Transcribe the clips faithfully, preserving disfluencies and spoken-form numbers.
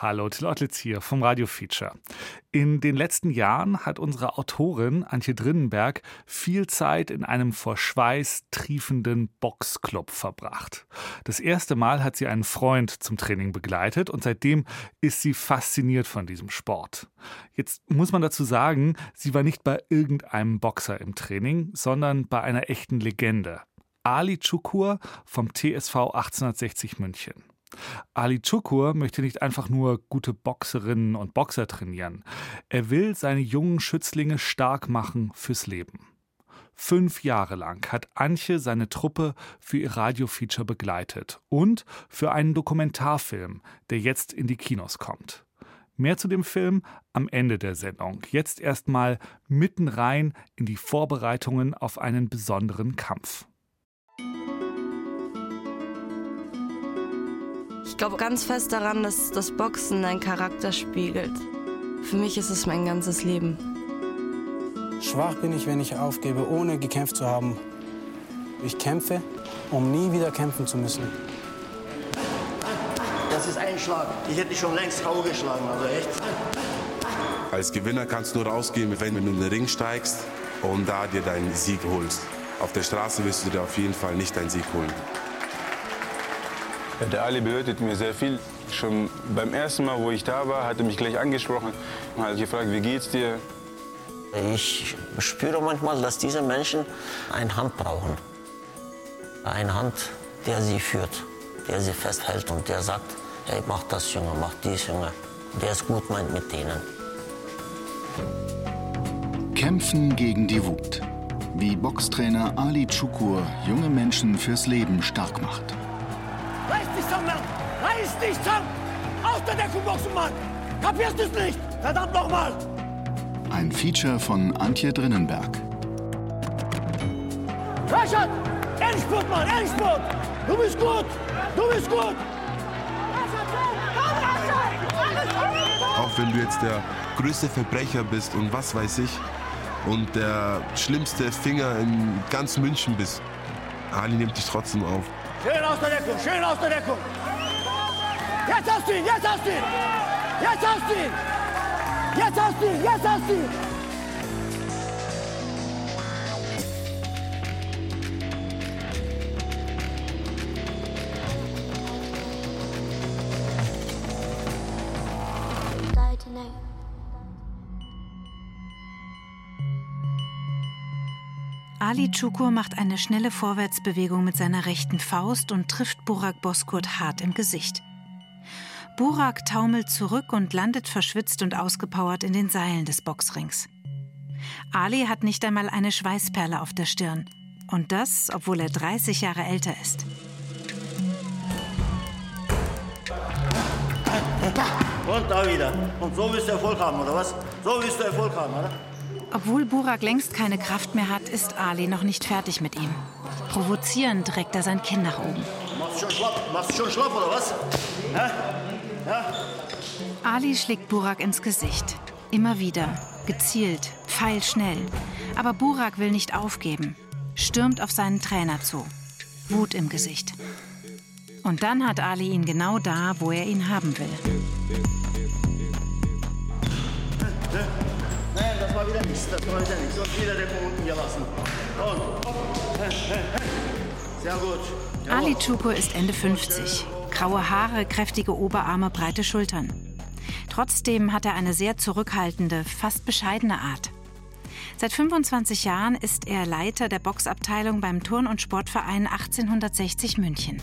Hallo, Till Ottlitz hier vom Radio Feature. In den letzten Jahren hat unsere Autorin Antje Drinnenberg viel Zeit in einem vor Schweiß triefenden Boxclub verbracht. Das erste Mal hat sie einen Freund zum Training begleitet und seitdem ist sie fasziniert von diesem Sport. Jetzt muss man dazu sagen, sie war nicht bei irgendeinem Boxer im Training, sondern bei einer echten Legende. Ali Çukur vom T S V achtzehnhundertsechzig München. Ali Çukur möchte nicht einfach nur gute Boxerinnen und Boxer trainieren. Er will seine jungen Schützlinge stark machen fürs Leben. Fünf Jahre lang hat Antje seine Truppe für ihr Radio-Feature begleitet und für einen Dokumentarfilm, der jetzt in die Kinos kommt. Mehr zu dem Film am Ende der Sendung. Jetzt erstmal mitten rein in die Vorbereitungen auf einen besonderen Kampf. Ich glaube ganz fest daran, dass das Boxen deinen Charakter spiegelt. Für mich ist es mein ganzes Leben. Schwach bin ich, wenn ich aufgebe, ohne gekämpft zu haben. Ich kämpfe, um nie wieder kämpfen zu müssen. Das ist ein Schlag. Ich hätte dich schon längst K O geschlagen, also echt. Als Gewinner kannst du nur rausgehen, wenn du in den Ring steigst und da dir deinen Sieg holst. Auf der Straße wirst du dir auf jeden Fall nicht deinen Sieg holen. Der Ali bedeutet mir sehr viel. Schon beim ersten Mal, wo ich da war, hat er mich gleich angesprochen und hat gefragt, wie geht's dir? Ich spüre manchmal, dass diese Menschen eine Hand brauchen. Eine Hand, der sie führt, der sie festhält und der sagt, hey, mach das, Junge, mach dies, Junge. Der es gut meint mit denen. Kämpfen gegen die Wut. Wie Boxtrainer Ali Çukur junge Menschen fürs Leben stark macht. Reiß dich zusammen, Mann! Reiß dich zusammen! Aus der Deckung boxen, Mann! Kapierst du es nicht? Verdammt nochmal! Ein Feature von Antje Drinnenberg. Rashad! Endspurt, Mann! Endspurt! Du bist gut! Du bist gut! Auch wenn du jetzt der größte Verbrecher bist und was weiß ich und der schlimmste Finger in ganz München bist, Ali nimmt dich trotzdem auf. Schön aus der Deckung, schön aus der Deckung. Jetzt hast du ihn, jetzt hast du ihn. Jetzt hast du ihn. Jetzt hast du ihn, jetzt hast du ihn. Ali Çukur macht eine schnelle Vorwärtsbewegung mit seiner rechten Faust und trifft Burak Bozkurt hart im Gesicht. Burak taumelt zurück und landet verschwitzt und ausgepowert in den Seilen des Boxrings. Ali hat nicht einmal eine Schweißperle auf der Stirn. Und das, obwohl er dreißig Jahre älter ist. Und da wieder. Und so willst du Erfolg haben, oder was? So willst du Erfolg haben, oder? Obwohl Burak längst keine Kraft mehr hat, ist Ali noch nicht fertig mit ihm. Provozierend reckt er sein Kinn nach oben. Machst du schon schlapp? Machst du schon schlapp, oder was? Ja? Ja? Ali schlägt Burak ins Gesicht. Immer wieder. Gezielt. Pfeilschnell. Aber Burak will nicht aufgeben. Stürmt auf seinen Trainer zu. Wut im Gesicht. Und dann hat Ali ihn genau da, wo er ihn haben will. Nein, das war wieder nichts, das war wieder nichts. Und wieder den unten gelassen. Und. Sehr gut. Ja. Ali Çukur ist Ende fünfzig. Graue Haare, kräftige Oberarme, breite Schultern. Trotzdem hat er eine sehr zurückhaltende, fast bescheidene Art. Seit fünfundzwanzig Jahren ist er Leiter der Boxabteilung beim Turn- und Sportverein achtzehnhundertsechzig München.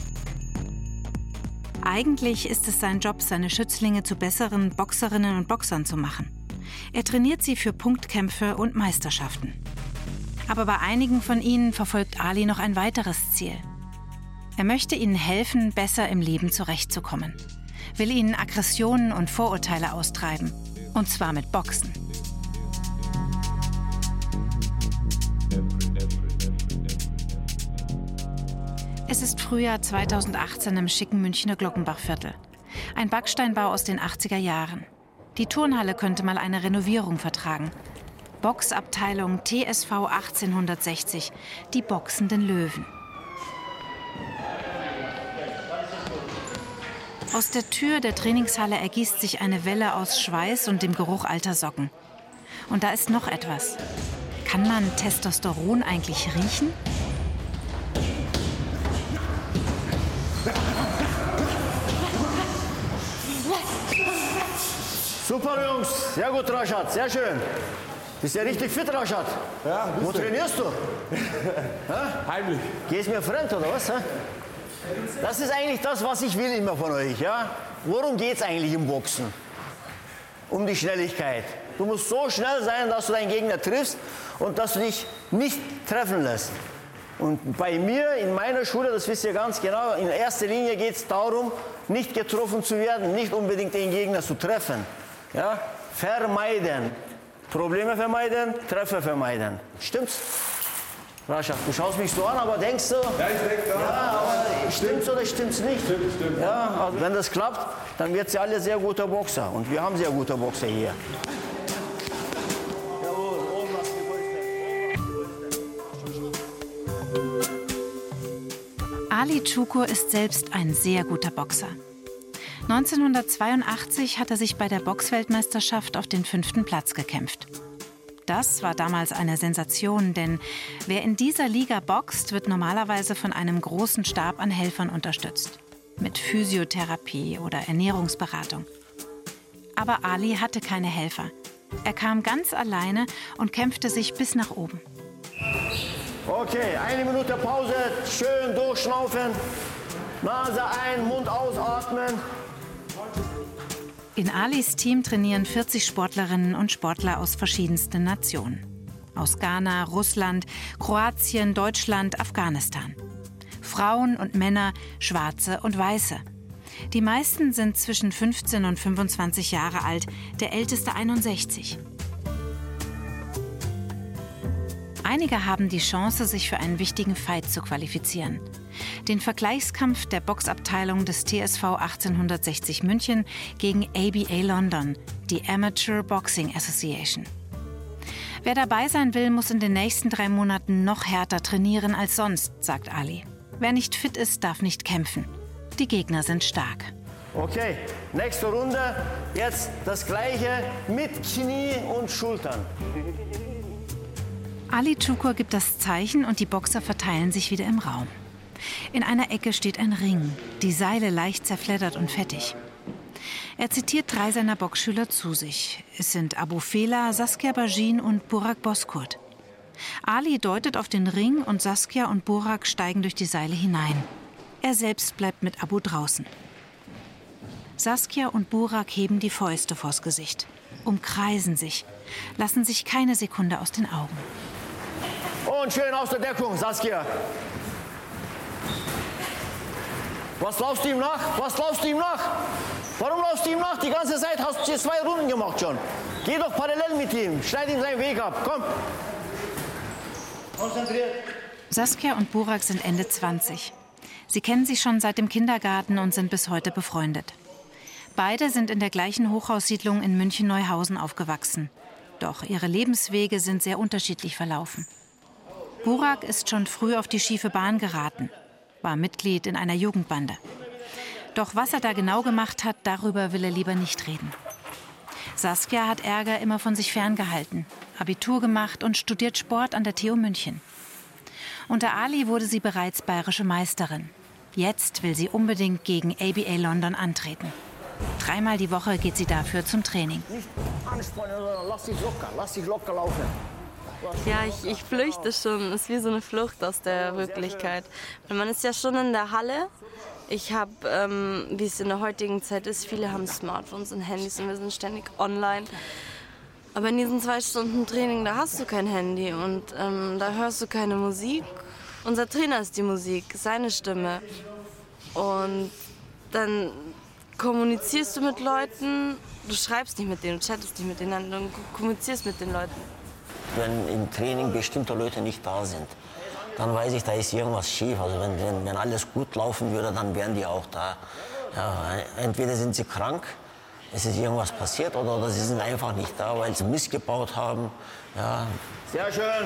Eigentlich ist es sein Job, seine Schützlinge zu besseren Boxerinnen und Boxern zu machen. Er trainiert sie für Punktkämpfe und Meisterschaften. Aber bei einigen von ihnen verfolgt Ali noch ein weiteres Ziel. Er möchte ihnen helfen, besser im Leben zurechtzukommen. Will ihnen Aggressionen und Vorurteile austreiben. Und zwar mit Boxen. Es ist Frühjahr zweitausendachtzehn im schicken Münchner Glockenbachviertel. Ein Backsteinbau aus den achtziger Jahren. Die Turnhalle könnte mal eine Renovierung vertragen. Boxabteilung T S V achtzehnhundertsechzig, die boxenden Löwen. Aus der Tür der Trainingshalle ergießt sich eine Welle aus Schweiß und dem Geruch alter Socken. Und da ist noch etwas. Kann man Testosteron eigentlich riechen? Super, Jungs. Sehr gut, Rashad. Sehr schön. Bist ja richtig fit, Rashad. Ja, bist Wo du? trainierst du? Heimlich. Gehst mir fremd, oder was? Hä? Das ist eigentlich das, was ich will immer von euch. Ja? Worum geht es eigentlich im Boxen? Um die Schnelligkeit. Du musst so schnell sein, dass du deinen Gegner triffst und dass du dich nicht treffen lässt. Und bei mir, in meiner Schule, das wisst ihr ganz genau, in erster Linie geht es darum, nicht getroffen zu werden, nicht unbedingt den Gegner zu treffen. Ja? Vermeiden. Probleme vermeiden, Treffer vermeiden. Stimmt's? Rashad, du schaust mich so an, aber denkst du? Ja, ich denke da. Ja, aber stimmt's oder stimmt's nicht? Stimmt, stimmt. Ja, also wenn das klappt, dann wird sie alle sehr guter Boxer. Und wir haben sehr gute Boxer hier. Ali Çukur ist selbst ein sehr guter Boxer. neunzehnhundertzweiundachtzig hat er sich bei der Boxweltmeisterschaft auf den fünften Platz gekämpft. Das war damals eine Sensation, denn wer in dieser Liga boxt, wird normalerweise von einem großen Stab an Helfern unterstützt. Mit Physiotherapie oder Ernährungsberatung. Aber Ali hatte keine Helfer. Er kam ganz alleine und kämpfte sich bis nach oben. Okay, eine Minute Pause, schön durchschnaufen. Nase ein, Mund ausatmen. In Alis Team trainieren vierzig Sportlerinnen und Sportler aus verschiedensten Nationen. Aus Ghana, Russland, Kroatien, Deutschland, Afghanistan. Frauen und Männer, Schwarze und Weiße. Die meisten sind zwischen fünfzehn und fünfundzwanzig Jahre alt, der älteste einundsechzig. Einige haben die Chance, sich für einen wichtigen Fight zu qualifizieren. Den Vergleichskampf der Boxabteilung des T S V achtzehnhundertsechzig München gegen A B A London, die Amateur Boxing Association. Wer dabei sein will, muss in den nächsten drei Monaten noch härter trainieren als sonst, sagt Ali. Wer nicht fit ist, darf nicht kämpfen. Die Gegner sind stark. Okay, nächste Runde. Jetzt das Gleiche mit Knie und Schultern. Ali Çukur gibt das Zeichen und die Boxer verteilen sich wieder im Raum. In einer Ecke steht ein Ring, die Seile leicht zerfleddert und fettig. Er zitiert drei seiner Boxschüler zu sich. Es sind Abu Fela, Saskia Bajin und Burak Bozkurt. Ali deutet auf den Ring und Saskia und Burak steigen durch die Seile hinein. Er selbst bleibt mit Abu draußen. Saskia und Burak heben die Fäuste vors Gesicht, umkreisen sich, lassen sich keine Sekunde aus den Augen. Und schön aus der Deckung, Saskia. Was laufst du ihm nach? Was laufst du ihm nach? Warum laufst du ihm nach? Die ganze Zeit hast du zwei Runden gemacht schon. Geh doch parallel mit ihm. Schneid ihm seinen Weg ab. Komm. Konzentriert. Saskia und Burak sind Ende zwanzig. Sie kennen sich schon seit dem Kindergarten und sind bis heute befreundet. Beide sind in der gleichen Hochhaussiedlung in München-Neuhausen aufgewachsen. Doch ihre Lebenswege sind sehr unterschiedlich verlaufen. Burak ist schon früh auf die schiefe Bahn geraten, war Mitglied in einer Jugendbande. Doch was er da genau gemacht hat, darüber will er lieber nicht reden. Saskia hat Ärger immer von sich ferngehalten, Abitur gemacht und studiert Sport an der T U München. Unter Ali wurde sie bereits bayerische Meisterin. Jetzt will sie unbedingt gegen A B A London antreten. Dreimal die Woche geht sie dafür zum Training. Nicht anspannen, sondern lass dich locker, lass dich locker laufen. Ja, ich, ich flüchte schon. Es ist wie so eine Flucht aus der Wirklichkeit. Weil man ist ja schon in der Halle. Ich habe, ähm, wie es in der heutigen Zeit ist, viele haben Smartphones und Handys und wir sind ständig online. Aber in diesen zwei Stunden Training, da hast du kein Handy und ähm, da hörst du keine Musik. Unser Trainer ist die Musik, seine Stimme. Und dann kommunizierst du mit Leuten, du schreibst nicht mit denen, du chattest nicht mit denen, du kommunizierst mit den Leuten. Wenn im Training bestimmte Leute nicht da sind, dann weiß ich, da ist irgendwas schief. Also wenn, wenn, wenn alles gut laufen würde, dann wären die auch da. Ja, entweder sind sie krank, es ist irgendwas passiert, oder, oder sie sind einfach nicht da, weil sie Mist gebaut haben. Ja. Sehr schön.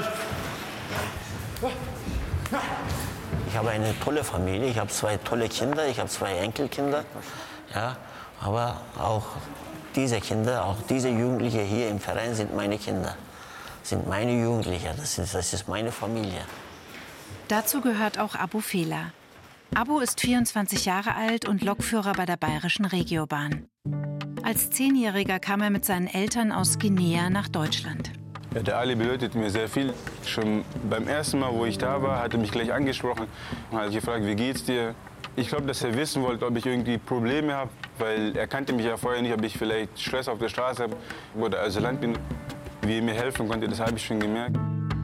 Ich habe eine tolle Familie, ich habe zwei tolle Kinder, ich habe zwei Enkelkinder. Ja, aber auch diese Kinder, auch diese Jugendlichen hier im Verein sind meine Kinder, sind meine Jugendlichen, das ist, das ist meine Familie. Dazu gehört auch Abu Fela. Abu ist vierundzwanzig Jahre alt und Lokführer bei der Bayerischen Regiobahn. Als Zehnjähriger kam er mit seinen Eltern aus Guinea nach Deutschland. Ja, der Ali bedeutet mir sehr viel. Schon beim ersten Mal, wo ich da war, hat er mich gleich angesprochen und hat gefragt, wie geht's dir? Ich glaube, dass er wissen wollte, ob ich irgendwie Probleme habe, weil er kannte mich ja vorher nicht, ob ich vielleicht Stress auf der Straße habe oder Asylant bin. Wie er mir helfen konnte, das habe ich schon gemerkt.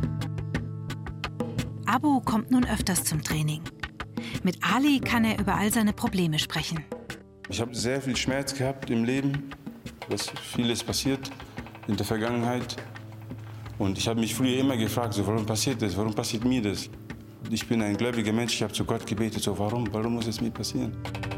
Abu kommt nun öfters zum Training. Mit Ali kann er über all seine Probleme sprechen. Ich habe sehr viel Schmerz gehabt im Leben, was vieles passiert in der Vergangenheit. Und ich habe mich früher immer gefragt, so, warum passiert das, warum passiert mir das? Ich bin ein gläubiger Mensch, ich habe zu Gott gebetet, so, warum, warum muss es mir passieren?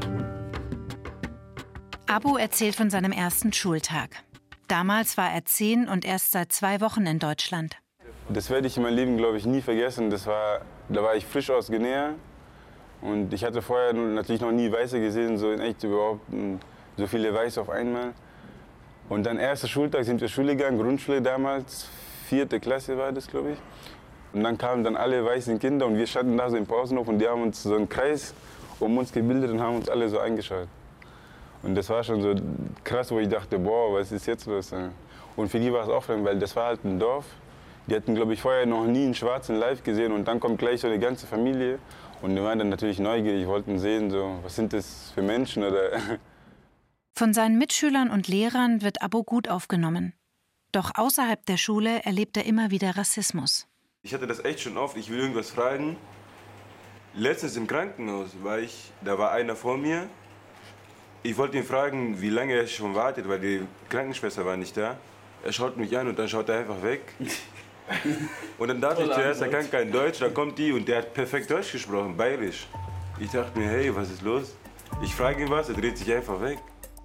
Abu erzählt von seinem ersten Schultag. Damals war er zehn und erst seit zwei Wochen in Deutschland. Das werde ich in meinem Leben, glaube ich, nie vergessen. Das war, da war ich frisch aus Guinea und ich hatte vorher natürlich noch nie Weiße gesehen, so in echt überhaupt, so viele Weiße auf einmal. Und dann erster Schultag sind wir Schule gegangen, Grundschule damals, vierte Klasse war das, glaube ich. Und dann kamen dann alle weißen Kinder und wir standen da so im Pausenhof und die haben uns so einen Kreis um uns gebildet und haben uns alle so angeschaut. Und das war schon so krass, wo ich dachte, boah, was ist jetzt los? Und für die war es auch fremd, weil das war halt ein Dorf. Die hatten, glaube ich, vorher noch nie einen Schwarzen live gesehen und dann kommt gleich so eine ganze Familie. Und die waren dann natürlich neugierig, wollten sehen, so, was sind das für Menschen oder... Von seinen Mitschülern und Lehrern wird Abu gut aufgenommen. Doch außerhalb der Schule erlebt er immer wieder Rassismus. Ich hatte das echt schon oft, ich will irgendwas fragen. Letztens im Krankenhaus war ich, da war einer vor mir. Ich wollte ihn fragen, wie lange er schon wartet, weil die Krankenschwester war nicht da. Er schaut mich an und dann schaut er einfach weg. Und dann dachte ich zuerst, er kann kein Deutsch, dann kommt die und der hat perfekt Deutsch gesprochen, bayerisch. Ich dachte mir, hey, was ist los? Ich frage ihn was, er dreht sich einfach weg.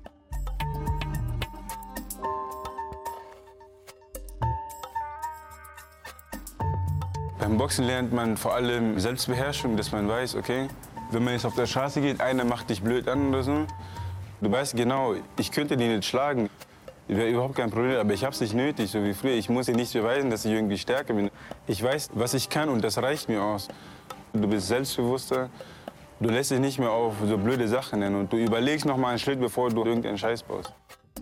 Beim Boxen lernt man vor allem Selbstbeherrschung, dass man weiß, okay, wenn man jetzt auf der Straße geht, einer macht dich blöd an oder so. Du weißt genau, ich könnte die nicht schlagen. Wäre überhaupt kein Problem, aber ich habe es nicht nötig, so wie früher. Ich muss dir nicht beweisen, dass ich irgendwie stärker bin. Ich weiß, was ich kann und das reicht mir aus. Du bist selbstbewusster, du lässt dich nicht mehr auf so blöde Sachen nennen und du überlegst noch mal einen Schritt, bevor du irgendeinen Scheiß baust.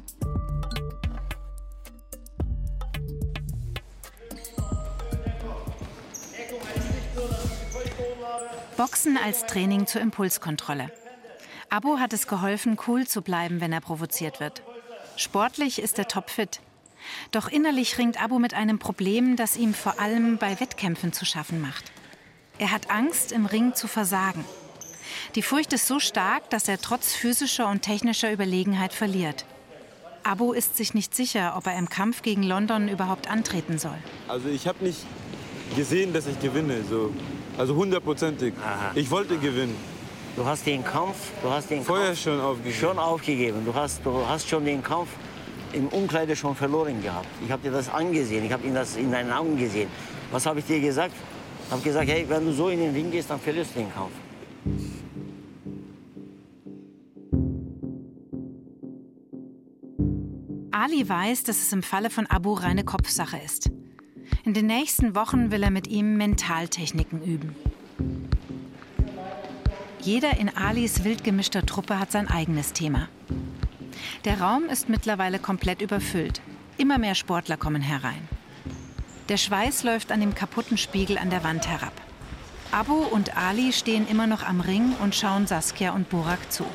Boxen als Training zur Impulskontrolle. Abu hat es geholfen, cool zu bleiben, wenn er provoziert wird. Sportlich ist er topfit. Doch innerlich ringt Abu mit einem Problem, das ihm vor allem bei Wettkämpfen zu schaffen macht. Er hat Angst, im Ring zu versagen. Die Furcht ist so stark, dass er trotz physischer und technischer Überlegenheit verliert. Abu ist sich nicht sicher, ob er im Kampf gegen London überhaupt antreten soll. Also ich habe nicht gesehen, dass ich gewinne, so. Also hundertprozentig. Ich wollte gewinnen. Du hast den Kampf, du hast den Vorher Kampf schon aufgegeben. Schon aufgegeben. Du hast, du hast schon den Kampf im Umkleide schon verloren gehabt. Ich habe dir das angesehen, ich habe das in deinen Augen gesehen. Was habe ich dir gesagt? Ich habe gesagt, hey, wenn du so in den Ring gehst, dann verlierst du den Kampf. Ali weiß, dass es im Falle von Abu reine Kopfsache ist. In den nächsten Wochen will er mit ihm Mentaltechniken üben. Jeder in Alis wild gemischter Truppe hat sein eigenes Thema. Der Raum ist mittlerweile komplett überfüllt. Immer mehr Sportler kommen herein. Der Schweiß läuft an dem kaputten Spiegel an der Wand herab. Abu und Ali stehen immer noch am Ring und schauen Saskia und Burak zu.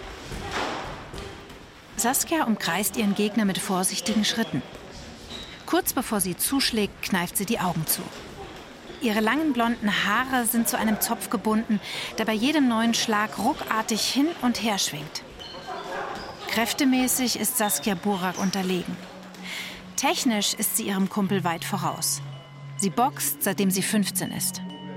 Saskia umkreist ihren Gegner mit vorsichtigen Schritten. Kurz bevor sie zuschlägt, kneift sie die Augen zu. Ihre langen blonden Haare sind zu einem Zopf gebunden, der bei jedem neuen Schlag ruckartig hin und her schwingt. Kräftemäßig ist Saskia Burak unterlegen. Technisch ist sie ihrem Kumpel weit voraus. Sie boxt, seitdem sie fünfzehn ist.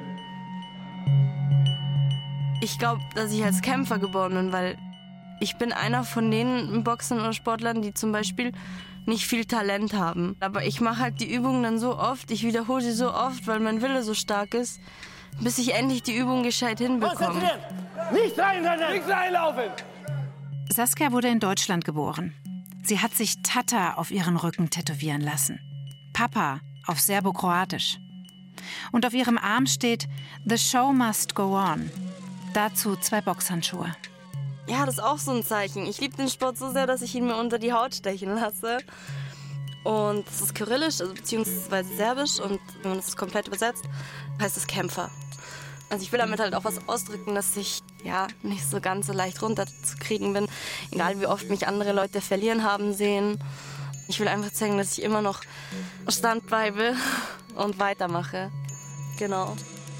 Ich glaube, dass ich als Kämpfer geboren bin, weil ich bin einer von den Boxern oder Sportlern, die zum Beispiel nicht viel Talent haben. Aber ich mache halt die Übungen dann so oft, ich wiederhole sie so oft, weil mein Wille so stark ist, bis ich endlich die Übung gescheit hinbekomme. Nicht reinrennen! Nicht reinlaufen! Saskia wurde in Deutschland geboren. Sie hat sich Tata auf ihren Rücken tätowieren lassen. Papa auf Serbokroatisch. Und auf ihrem Arm steht The Show Must Go On. Dazu zwei Boxhandschuhe. Ja, das ist auch so ein Zeichen. Ich liebe den Sport so sehr, dass ich ihn mir unter die Haut stechen lasse. Und das ist kyrillisch, also beziehungsweise serbisch. Und wenn man das komplett übersetzt, heißt es Kämpfer. Also ich will damit halt auch was ausdrücken, dass ich ja nicht so ganz so leicht runterzukriegen bin. Egal wie oft mich andere Leute verlieren haben sehen. Ich will einfach zeigen, dass ich immer noch Stand bleibe und weitermache. Genau.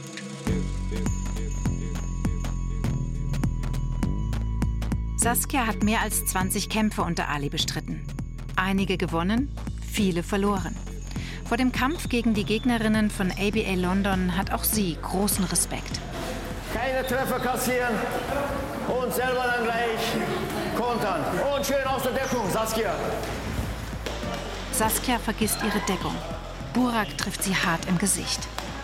Saskia hat mehr als zwanzig Kämpfe unter Ali bestritten. Einige gewonnen, viele verloren. Vor dem Kampf gegen die Gegnerinnen von A B A London hat auch sie großen Respekt. Keine Treffer kassieren und selber dann gleich kontern. Und schön aus der Deckung, Saskia. Saskia vergisst ihre Deckung. Burak trifft sie hart im Gesicht.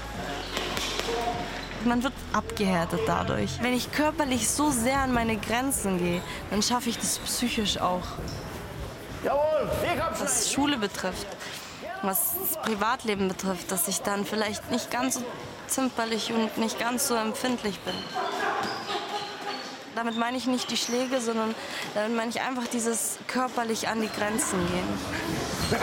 Man wird abgehärtet dadurch. Wenn ich körperlich so sehr an meine Grenzen gehe, dann schaffe ich das psychisch auch. Jawohl, was Schule betrifft, was das Privatleben betrifft, dass ich dann vielleicht nicht ganz so zimperlich und nicht ganz so empfindlich bin. Damit meine ich nicht die Schläge, sondern damit meine ich einfach dieses körperlich an die Grenzen gehen.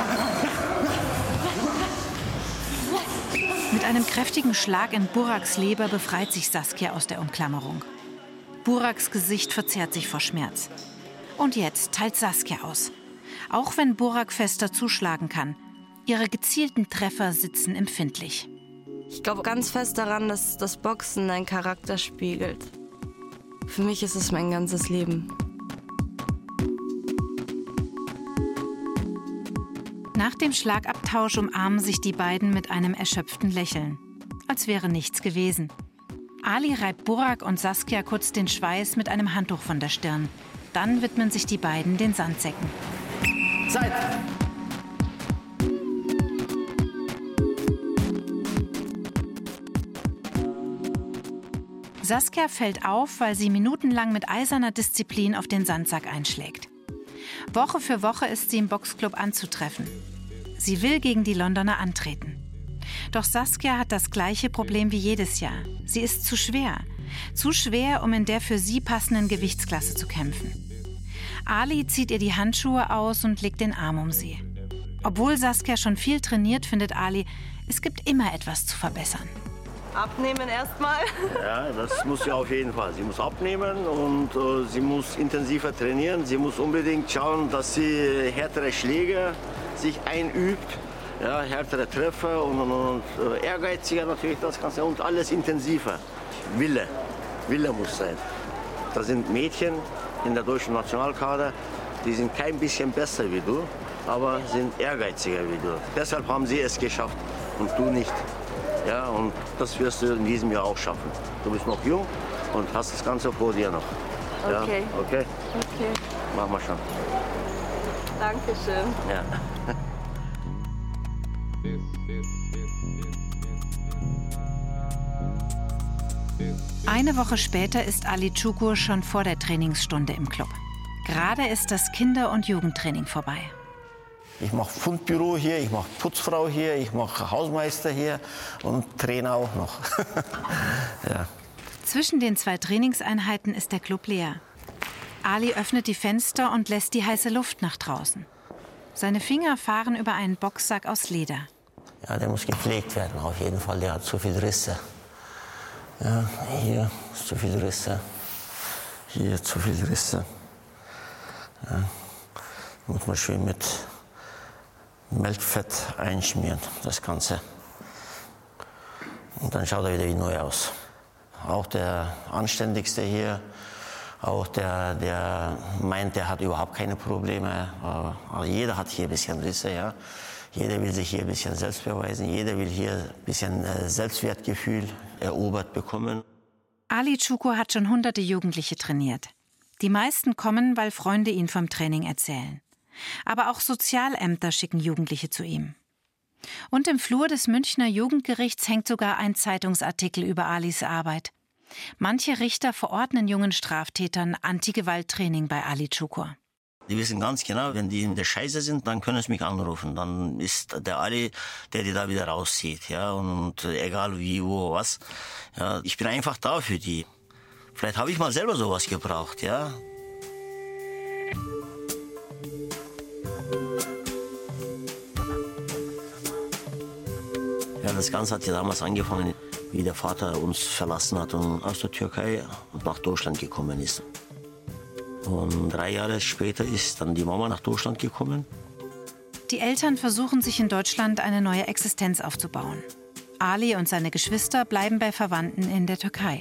Mit einem kräftigen Schlag in Buraks Leber befreit sich Saskia aus der Umklammerung. Buraks Gesicht verzerrt sich vor Schmerz. Und jetzt teilt Saskia aus. Auch wenn Burak fester zuschlagen kann, ihre gezielten Treffer sitzen empfindlich. Ich glaube ganz fest daran, dass das Boxen deinen Charakter spiegelt. Für mich ist es mein ganzes Leben. Nach dem Schlagabtausch umarmen sich die beiden mit einem erschöpften Lächeln. Als wäre nichts gewesen. Ali reibt Burak und Saskia kurz den Schweiß mit einem Handtuch von der Stirn. Dann widmen sich die beiden den Sandsäcken. Zeit! Saskia fällt auf, weil sie minutenlang mit eiserner Disziplin auf den Sandsack einschlägt. Woche für Woche ist sie im Boxclub anzutreffen. Sie will gegen die Londoner antreten. Doch Saskia hat das gleiche Problem wie jedes Jahr. Sie ist zu schwer. Zu schwer, um in der für sie passenden Gewichtsklasse zu kämpfen. Ali zieht ihr die Handschuhe aus und legt den Arm um sie. Obwohl Saskia schon viel trainiert, findet Ali, es gibt immer etwas zu verbessern. Abnehmen erstmal. Ja, das muss sie auf jeden Fall. Sie muss abnehmen und äh, sie muss intensiver trainieren. Sie muss unbedingt schauen, dass sie härtere Schläge sich einübt, ja, härtere Treffer und, und, und äh, ehrgeiziger natürlich das Ganze und alles intensiver. Wille, Wille muss sein. Da sind Mädchen in der deutschen Nationalkader, die sind kein bisschen besser wie du, aber sind ehrgeiziger wie du. Deshalb haben sie es geschafft und du nicht. Ja, und das wirst du in diesem Jahr auch schaffen. Du bist noch jung und hast das Ganze vor dir noch. Ja, okay. Okay? Okay. Machen wir schon. Dankeschön. Ja. Eine Woche später ist Ali Çukur schon vor der Trainingsstunde im Club. Gerade ist das Kinder- und Jugendtraining vorbei. Ich mache Fundbüro hier, ich mache Putzfrau hier, ich mache Hausmeister hier und Trainer auch noch. Ja. Zwischen den zwei Trainingseinheiten ist der Club leer. Ali öffnet die Fenster und lässt die heiße Luft nach draußen. Seine Finger fahren über einen Boxsack aus Leder. Ja, der muss gepflegt werden, auf jeden Fall. Der hat zu viele Risse. Ja, hier ist zu viele Risse. Hier zu viele Risse. Ja. Muss man schön mit Melkfett einschmieren, das Ganze. Und dann schaut er wieder wie neu aus. Auch der Anständigste hier, auch der, der meint, der hat überhaupt keine Probleme. Aber jeder hat hier ein bisschen Risse, ja. Jeder will sich hier ein bisschen selbst beweisen. Jeder will hier ein bisschen Selbstwertgefühl erobert bekommen. Ali Çukur hat schon hunderte Jugendliche trainiert. Die meisten kommen, weil Freunde ihnen vom Training erzählen. Aber auch Sozialämter schicken Jugendliche zu ihm. Und im Flur des Münchner Jugendgerichts hängt sogar ein Zeitungsartikel über Alis Arbeit. Manche Richter verordnen jungen Straftätern Antigewalttraining bei Ali Çukur. Die wissen ganz genau, wenn die in der Scheiße sind, dann können sie mich anrufen. Dann ist der Ali, der die da wieder rauszieht. Ja, und egal wie, wo, was. Ja, ich bin einfach da für die. Vielleicht habe ich mal selber sowas gebraucht, ja. Ja, das Ganze hat ja damals angefangen, wie der Vater uns verlassen hat und aus der Türkei nach Deutschland gekommen ist. Und drei Jahre später ist dann die Mama nach Deutschland gekommen. Die Eltern versuchen sich in Deutschland eine neue Existenz aufzubauen. Ali und seine Geschwister bleiben bei Verwandten in der Türkei.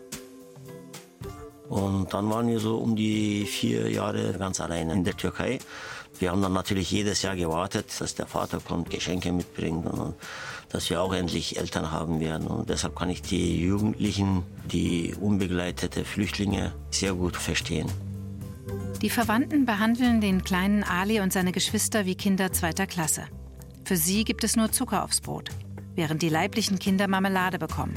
Und dann waren wir so um die vier Jahre ganz alleine in der Türkei. Wir haben dann natürlich jedes Jahr gewartet, dass der Vater kommt, Geschenke mitbringt und dass wir auch endlich Eltern haben werden. Und deshalb kann ich die Jugendlichen, die unbegleitete Flüchtlinge sehr gut verstehen. Die Verwandten behandeln den kleinen Ali und seine Geschwister wie Kinder zweiter Klasse. Für sie gibt es nur Zucker aufs Brot, während die leiblichen Kinder Marmelade bekommen.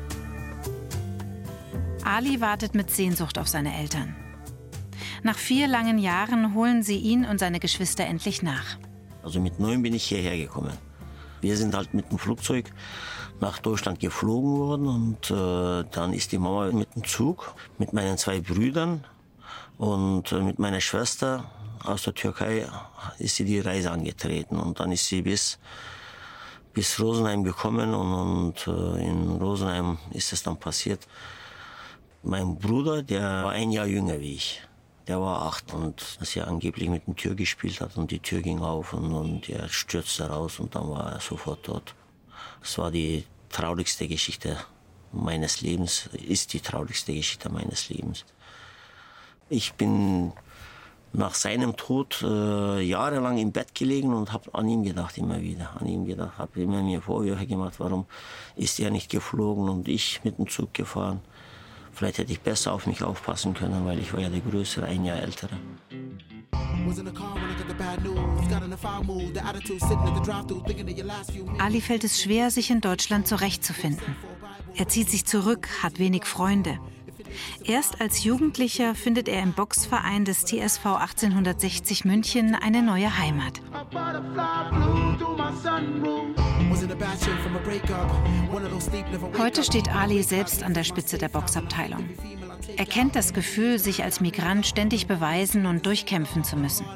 Ali wartet mit Sehnsucht auf seine Eltern. Nach vier langen Jahren holen sie ihn und seine Geschwister endlich nach. Also mit neun bin ich hierher gekommen. Wir sind halt mit dem Flugzeug nach Deutschland geflogen worden und äh, dann ist die Mama mit dem Zug mit meinen zwei Brüdern und äh, mit meiner Schwester aus der Türkei ist sie die Reise angetreten und dann ist sie bis bis Rosenheim gekommen und, und äh, in Rosenheim ist es dann passiert. Mein Bruder, der war ein Jahr jünger wie ich. Der war acht und dass er angeblich mit der Tür gespielt hat und die Tür ging auf und, und er stürzte raus und dann war er sofort tot. Das war die traurigste Geschichte meines Lebens, ist die traurigste Geschichte meines Lebens. Ich bin nach seinem Tod äh, jahrelang im Bett gelegen und habe an ihn gedacht, immer wieder. An ihn gedacht, habe immer mir Vorwürfe gemacht, warum ist er nicht geflogen und ich mit dem Zug gefahren. Vielleicht hätte ich besser auf mich aufpassen können, weil ich war ja der Größere, ein Jahr Ältere. Ali fällt es schwer, sich in Deutschland zurechtzufinden. Er zieht sich zurück, hat wenig Freunde. Erst als Jugendlicher findet er im Boxverein des T S V achtzehnhundertsechzig München eine neue Heimat. Heute steht Ali selbst an der Spitze der Boxabteilung. Er kennt das Gefühl, sich als Migrant ständig beweisen und durchkämpfen zu müssen.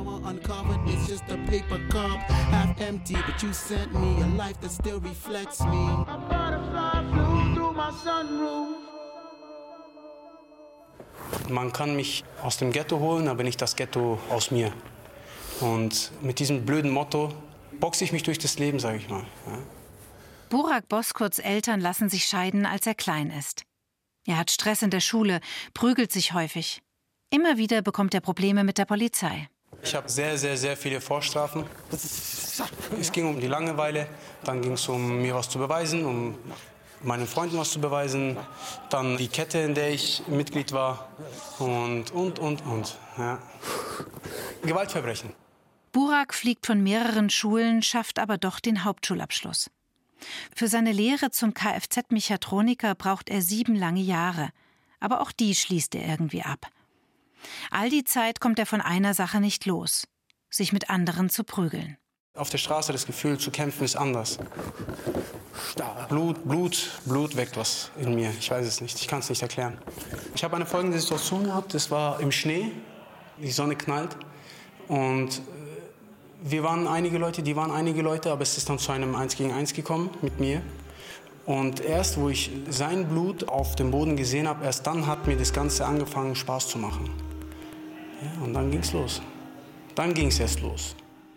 Man kann mich aus dem Ghetto holen, aber nicht das Ghetto aus mir. Und mit diesem blöden Motto boxe ich mich durch das Leben, sage ich mal. Ja. Burak Bozkurts Eltern lassen sich scheiden, als er klein ist. Er hat Stress in der Schule, prügelt sich häufig. Immer wieder bekommt er Probleme mit der Polizei. Ich habe sehr, sehr, sehr viele Vorstrafen. Es ging um die Langeweile, dann ging es um mir was zu beweisen, um meinen Freunden was zu beweisen, dann die Kette, in der ich Mitglied war und, und, und, und. Ja. Gewaltverbrechen. Burak fliegt von mehreren Schulen, schafft aber doch den Hauptschulabschluss. Für seine Lehre zum Kfz-Mechatroniker braucht er sieben lange Jahre. Aber auch die schließt er irgendwie ab. All die Zeit kommt er von einer Sache nicht los: sich mit anderen zu prügeln. Auf der Straße das Gefühl zu kämpfen ist anders. Blut, Blut, Blut weckt was in mir. Ich weiß es nicht, ich kann es nicht erklären. Ich habe eine folgende Situation gehabt, das war im Schnee, die Sonne knallt und wir waren einige Leute, die waren einige Leute, aber es ist dann zu einem Eins gegen Eins gekommen mit mir. Und erst, wo ich sein Blut auf dem Boden gesehen habe, erst dann hat mir das Ganze angefangen, Spaß zu machen. Ja, und dann ging's los. Dann ging's erst los.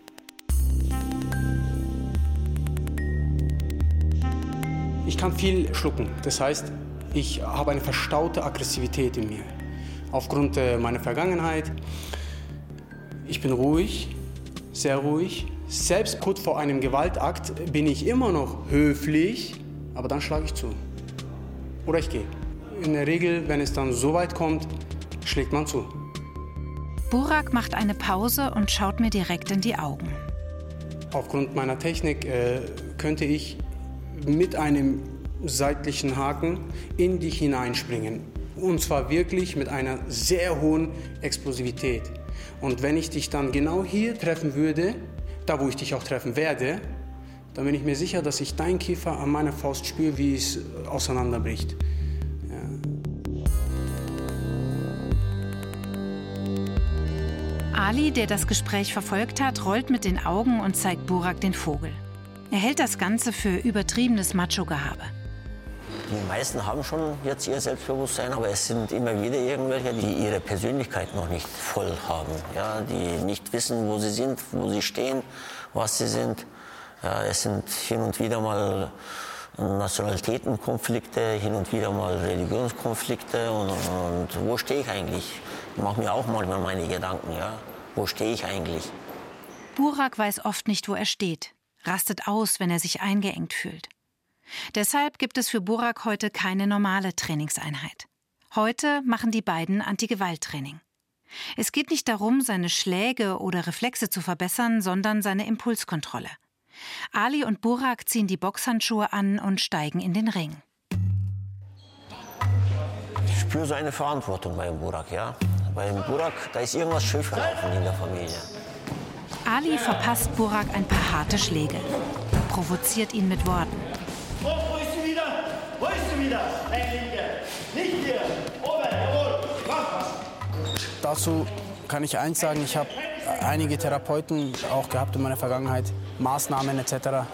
Ich kann viel schlucken. Das heißt, ich habe eine verstaute Aggressivität in mir. Aufgrund äh, meiner Vergangenheit. Ich bin ruhig, sehr ruhig. Selbst kurz vor einem Gewaltakt bin ich immer noch höflich, aber dann schlage ich zu. Oder ich gehe. In der Regel, wenn es dann so weit kommt, schlägt man zu. Burak macht eine Pause und schaut mir direkt in die Augen. Aufgrund meiner Technik äh, könnte ich mit einem seitlichen Haken in dich hineinspringen. Und zwar wirklich mit einer sehr hohen Explosivität. Und wenn ich dich dann genau hier treffen würde, da wo ich dich auch treffen werde, dann bin ich mir sicher, dass ich deinen Kiefer an meiner Faust spüre, wie es auseinanderbricht. Ja. Ali, der das Gespräch verfolgt hat, rollt mit den Augen und zeigt Burak den Vogel. Er hält das Ganze für übertriebenes Macho-Gehabe. Die meisten haben schon jetzt ihr Selbstbewusstsein, aber es sind immer wieder irgendwelche, die ihre Persönlichkeit noch nicht voll haben. Ja, die nicht wissen, wo sie sind, wo sie stehen, was sie sind. Ja, es sind hin und wieder mal Nationalitätenkonflikte, hin und wieder mal Religionskonflikte. Und, und wo stehe ich eigentlich? Ich mache mir auch manchmal meine Gedanken. Ja? Wo stehe ich eigentlich? Burak weiß oft nicht, wo er steht, rastet aus, wenn er sich eingeengt fühlt. Deshalb gibt es für Burak heute keine normale Trainingseinheit. Heute machen die beiden Anti-Gewalt-Training. Es geht nicht darum, seine Schläge oder Reflexe zu verbessern, sondern seine Impulskontrolle. Ali und Burak ziehen die Boxhandschuhe an und steigen in den Ring. Ich spüre so eine Verantwortung beim Burak, ja. Beim Burak, da ist irgendwas schief gelaufen in der Familie. Ali verpasst Burak ein paar harte Schläge, provoziert ihn mit Worten. Oh, wo ist sie wieder? Wo ist sie wieder? Ein Linke. Nicht hier. Oben, jawohl. Mach was. Dazu kann ich eins sagen, ich habe einige Therapeuten auch gehabt in meiner Vergangenheit, Maßnahmen et cetera.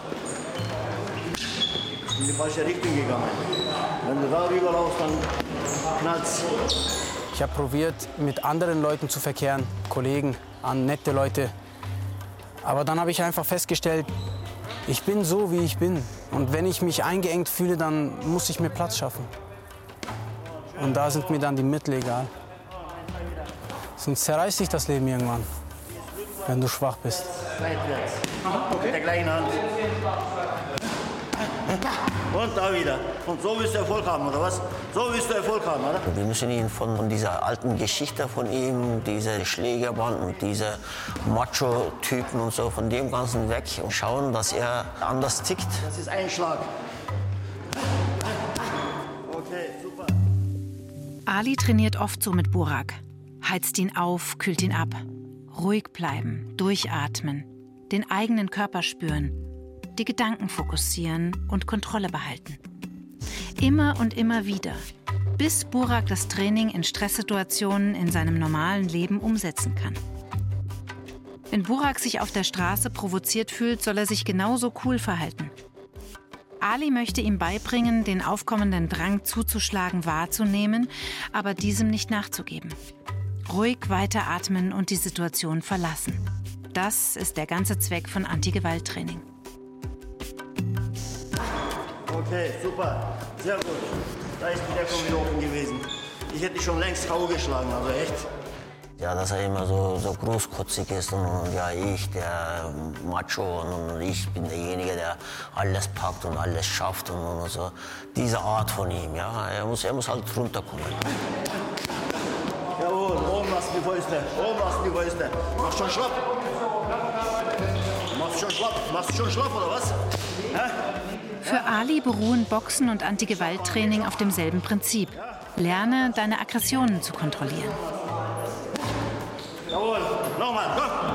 In die falsche Richtung gegangen. Wenn du da rüberlaufst, dann knallt's. Ich habe probiert, mit anderen Leuten zu verkehren, Kollegen, an nette Leute. Aber dann habe ich einfach festgestellt, ich bin so, wie ich bin. Und wenn ich mich eingeengt fühle, dann muss ich mir Platz schaffen. Und da sind mir dann die Mittel egal. Sonst zerreißt sich das Leben irgendwann, wenn du schwach bist. Seitwärts. Mit der gleichen Hand. Und da wieder. Und so willst du Erfolg haben, oder was? So willst du Erfolg haben, oder? Wir müssen ihn von, von dieser alten Geschichte von ihm, diese Schlägerband und diese Macho-Typen und so, von dem Ganzen weg und schauen, dass er anders tickt. Das ist ein Schlag. Okay, super. Ali trainiert oft so mit Burak. Heizt ihn auf, kühlt ihn ab. Ruhig bleiben, durchatmen, den eigenen Körper spüren, die Gedanken fokussieren und Kontrolle behalten. Immer und immer wieder, bis Burak das Training in Stresssituationen in seinem normalen Leben umsetzen kann. Wenn Burak sich auf der Straße provoziert fühlt, soll er sich genauso cool verhalten. Ali möchte ihm beibringen, den aufkommenden Drang zuzuschlagen wahrzunehmen, aber diesem nicht nachzugeben. Ruhig weiteratmen und die Situation verlassen. Das ist der ganze Zweck von Anti-Gewalt-Training. Okay, super. Sehr gut. Da ist die Deckung wieder oben gewesen. Ich hätte dich schon längst K O geschlagen, also echt. Ja, dass er immer so, so großkotzig ist und, und ja, ich, der Macho und, und ich bin derjenige, der alles packt und alles schafft und, und so. Diese Art von ihm, ja, er muss, er muss halt runterkommen. Jawohl, oben lassen die Fäuste, oben lassen die Fäuste. Machst schon schlapp? Machst schon schlapp? Machst du schon schlapp, oder was? Hä? Für Ali beruhen Boxen und Anti-Gewalt-Training auf demselben Prinzip. Lerne, deine Aggressionen zu kontrollieren. Jawohl, nochmal, komm.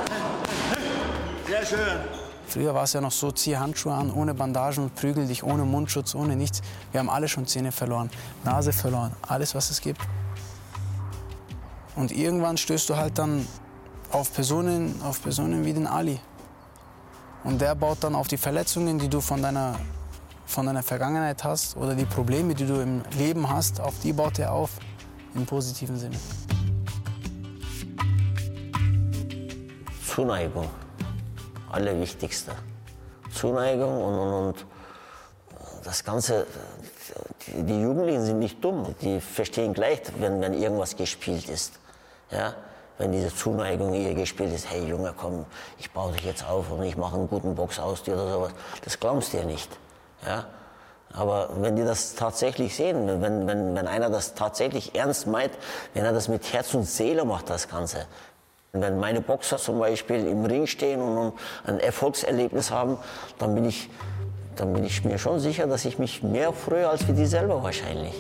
Sehr schön. Früher war es ja noch so, zieh Handschuhe an, ohne Bandagen, prügel dich, ohne Mundschutz, ohne nichts. Wir haben alle schon Zähne verloren, Nase verloren, alles, was es gibt. Und irgendwann stößt du halt dann auf Personen, auf Personen wie den Ali. Und der baut dann auf die Verletzungen, die du von deiner, von deiner Vergangenheit hast oder die Probleme, die du im Leben hast, auf die baut er auf, im positiven Sinne. Zuneigung, allerwichtigste. Zuneigung und, und, und das Ganze, die, die Jugendlichen sind nicht dumm, die verstehen gleich, wenn, wenn irgendwas gespielt ist. Ja? Wenn diese Zuneigung hier gespielt ist, hey Junge, komm, ich baue dich jetzt auf und ich mache einen guten Box aus dir oder sowas, das glaubst du dir nicht. Ja? Aber wenn die das tatsächlich sehen, wenn, wenn, wenn einer das tatsächlich ernst meint, wenn er das mit Herz und Seele macht, das Ganze. Wenn meine Boxer zum Beispiel im Ring stehen und ein Erfolgserlebnis haben, dann bin ich Dann bin ich mir schon sicher, dass ich mich mehr freue als für die selber wahrscheinlich.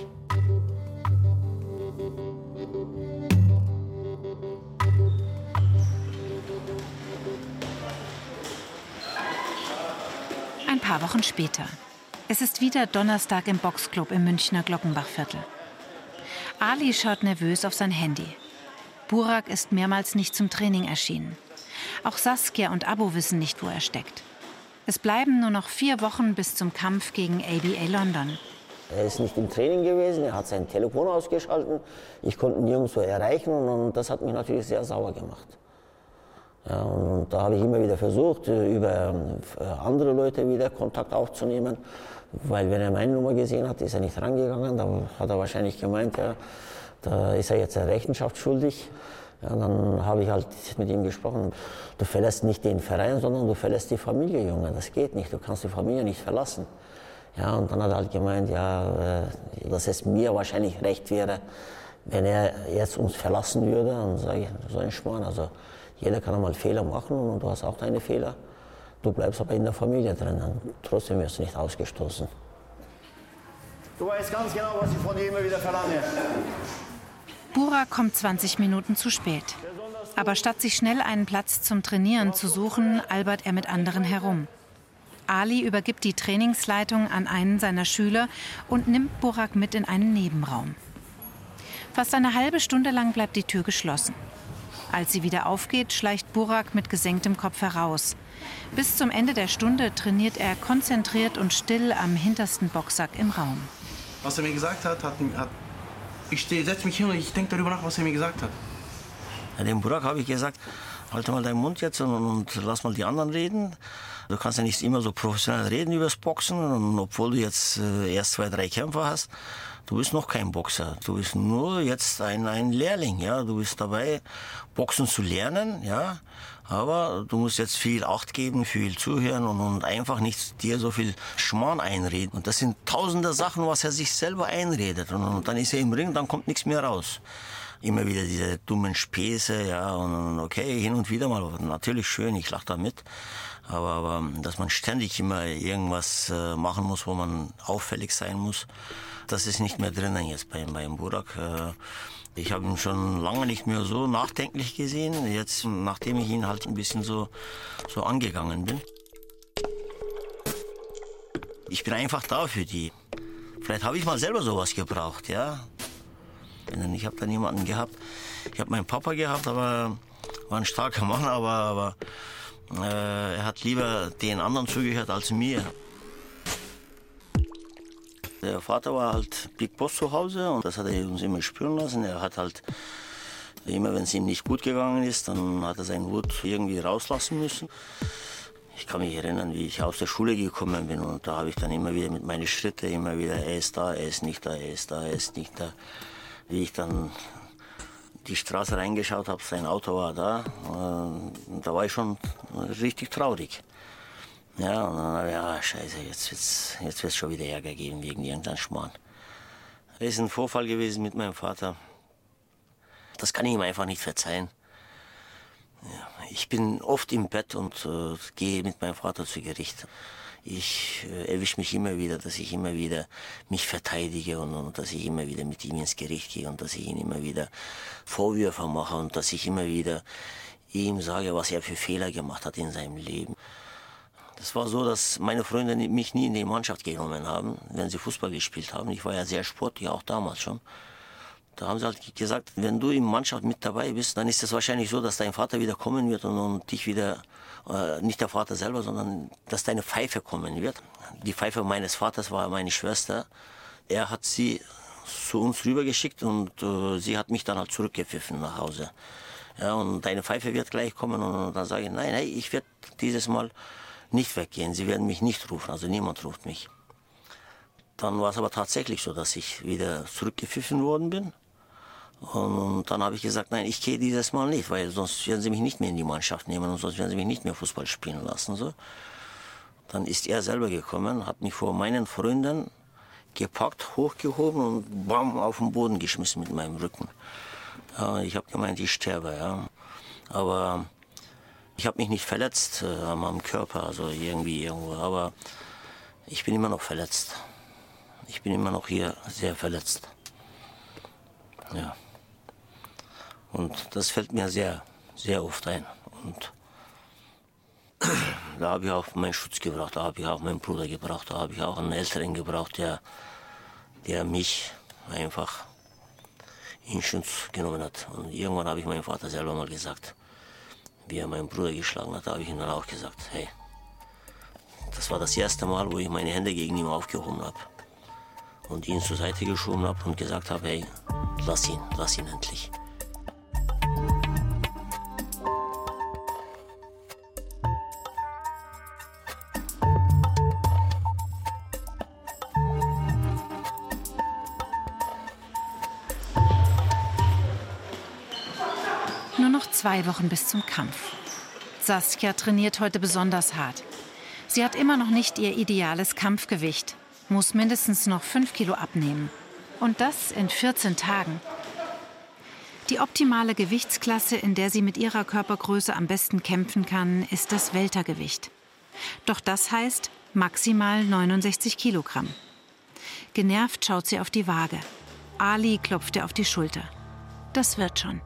Ein paar Wochen später. Es ist wieder Donnerstag im Boxclub im Münchner Glockenbachviertel. Ali schaut nervös auf sein Handy. Burak ist mehrmals nicht zum Training erschienen. Auch Saskia und Abu wissen nicht, wo er steckt. Es bleiben nur noch vier Wochen bis zum Kampf gegen A B A London. Er ist nicht im Training gewesen, er hat sein Telefon ausgeschaltet. Ich konnte ihn nirgendwo erreichen und das hat mich natürlich sehr sauer gemacht. Ja, und da habe ich immer wieder versucht, über andere Leute wieder Kontakt aufzunehmen. Weil wenn er meine Nummer gesehen hat, ist er nicht rangegangen. Da hat er wahrscheinlich gemeint, ja, da ist er jetzt der Rechenschaft schuldig. Ja, dann habe ich halt mit ihm gesprochen. Du verlässt nicht den Verein, sondern du verlässt die Familie, Junge. Das geht nicht, du kannst die Familie nicht verlassen. Ja, und dann hat er halt gemeint, ja, dass es mir wahrscheinlich recht wäre, wenn er jetzt uns verlassen würde. Und sage ich, so ein Schmarrn. Also jeder kann einmal Fehler machen und du hast auch deine Fehler. Du bleibst aber in der Familie drin und trotzdem wirst du nicht ausgestoßen. Du weißt ganz genau, was ich von dir immer wieder verlange. Burak kommt zwanzig Minuten zu spät. Aber statt sich schnell einen Platz zum Trainieren zu suchen, albert er mit anderen herum. Ali übergibt die Trainingsleitung an einen seiner Schüler und nimmt Burak mit in einen Nebenraum. Fast eine halbe Stunde lang bleibt die Tür geschlossen. Als sie wieder aufgeht, schleicht Burak mit gesenktem Kopf heraus. Bis zum Ende der Stunde trainiert er konzentriert und still am hintersten Boxsack im Raum. Was er mir gesagt hat, hat, hat ich setze mich hin und ich denke darüber nach, was er mir gesagt hat. Ja, dem Burak habe ich gesagt, halte mal deinen Mund jetzt und, und lass mal die anderen reden. Du kannst ja nicht immer so professionell reden über das Boxen, und obwohl du jetzt äh, erst zwei, drei Kämpfer hast. Du bist noch kein Boxer. Du bist nur jetzt ein, ein Lehrling. Ja? Du bist dabei, Boxen zu lernen. Ja? Aber du musst jetzt viel Acht geben, viel zuhören und, und einfach nicht dir so viel Schmarrn einreden. Und das sind tausende Sachen, was er sich selber einredet. Und, und dann ist er im Ring, dann kommt nichts mehr raus. Immer wieder diese dummen Späße, ja, und okay, hin und wieder mal, natürlich schön, ich lache da mit. Aber, aber dass man ständig immer irgendwas äh, machen muss, wo man auffällig sein muss, das ist nicht mehr drinnen jetzt bei, beim Burak. Äh, ich habe ihn schon lange nicht mehr so nachdenklich gesehen, jetzt nachdem ich ihn halt ein bisschen so, so angegangen bin. Ich bin einfach da für die. Vielleicht habe ich mal selber sowas gebraucht, ja. Ich habe da niemanden gehabt. Ich habe meinen Papa gehabt, aber war ein starker Mann, aber, aber äh, er hat lieber den anderen zugehört als mir. Der Vater war halt Big Boss zu Hause und das hat er uns immer spüren lassen. Er hat halt immer, wenn es ihm nicht gut gegangen ist, dann hat er seinen Wut irgendwie rauslassen müssen. Ich kann mich erinnern, wie ich aus der Schule gekommen bin und da habe ich dann immer wieder mit meinen Schritten immer wieder, er ist da, er ist nicht da, er ist da, er ist nicht da. Wie ich dann die Straße reingeschaut habe, sein Auto war da, äh, da war ich schon richtig traurig. Ja, und dann habe ich, ja, scheiße, jetzt wird es jetzt wird's schon wieder Ärger geben wegen irgendeinem Schmarrn. Es ist ein Vorfall gewesen mit meinem Vater. Das kann ich ihm einfach nicht verzeihen. Ja, ich bin oft im Bett und äh, gehe mit meinem Vater zu Gericht. Ich äh, erwische mich immer wieder, dass ich immer wieder mich verteidige und, und dass ich immer wieder mit ihm ins Gericht gehe und dass ich ihm immer wieder Vorwürfe mache und dass ich immer wieder ihm sage, was er für Fehler gemacht hat in seinem Leben. Das war so, dass meine Freunde mich nie in die Mannschaft genommen haben, wenn sie Fußball gespielt haben. Ich war ja sehr sportlich, auch damals schon. Da haben sie halt gesagt, wenn du in der Mannschaft mit dabei bist, dann ist es wahrscheinlich so, dass dein Vater wieder kommen wird und, und dich wieder, äh, nicht der Vater selber, sondern dass deine Pfeife kommen wird. Die Pfeife meines Vaters war meine Schwester. Er hat sie zu uns rübergeschickt und äh, sie hat mich dann halt zurückgepfiffen nach Hause. Ja, und deine Pfeife wird gleich kommen und, und dann sage ich, nein, nein, ich werde dieses Mal nicht weggehen. Sie werden mich nicht rufen, also niemand ruft mich. Dann war es aber tatsächlich so, dass ich wieder zurückgepfiffen worden bin. Und dann habe ich gesagt, nein, ich gehe dieses Mal nicht, weil sonst werden sie mich nicht mehr in die Mannschaft nehmen und sonst werden sie mich nicht mehr Fußball spielen lassen. So. Dann ist er selber gekommen, hat mich vor meinen Freunden gepackt, hochgehoben und bam, auf den Boden geschmissen mit meinem Rücken. Ja, ich habe gemeint, ich sterbe. Ja. Aber ich habe mich nicht verletzt äh, am Körper, also irgendwie irgendwo. Aber Ich bin immer noch verletzt. Ich bin immer noch hier sehr verletzt. Ja. Und das fällt mir sehr, sehr oft ein. Und da habe ich auch meinen Schutz gebraucht, da habe ich auch meinen Bruder gebraucht, da habe ich auch einen Älteren gebraucht, der, der mich einfach in Schutz genommen hat. Und irgendwann habe ich meinem Vater selber mal gesagt, wie er meinen Bruder geschlagen hat, da habe ich ihm dann auch gesagt, hey, das war das erste Mal, wo ich meine Hände gegen ihn aufgehoben habe und ihn zur Seite geschoben habe und gesagt habe, hey, lass ihn, lass ihn endlich. Nur noch zwei Wochen bis zum Kampf. Saskia trainiert heute besonders hart. Sie hat immer noch nicht ihr ideales Kampfgewicht, muss mindestens noch fünf Kilo abnehmen. Und das in vierzehn Tagen. Die optimale Gewichtsklasse, in der sie mit ihrer Körpergröße am besten kämpfen kann, ist das Weltergewicht. Doch das heißt maximal neunundsechzig Kilogramm. Genervt schaut sie auf die Waage. Ali klopft ihr auf die Schulter. Das wird schon.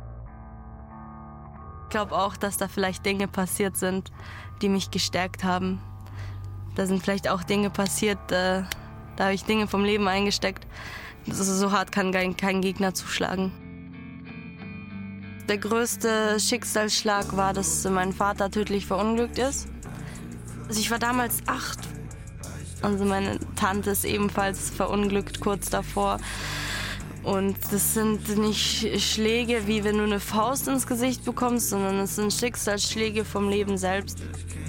Ich glaube auch, dass da vielleicht Dinge passiert sind, die mich gestärkt haben. Da sind vielleicht auch Dinge passiert, äh, da habe ich Dinge vom Leben eingesteckt. Das ist so hart kann kein, kein Gegner zuschlagen. Der größte Schicksalsschlag war, dass mein Vater tödlich verunglückt ist. Also ich war damals acht. Also meine Tante ist ebenfalls verunglückt kurz davor. Und das sind nicht Schläge, wie wenn du eine Faust ins Gesicht bekommst, sondern es sind Schicksalsschläge vom Leben selbst.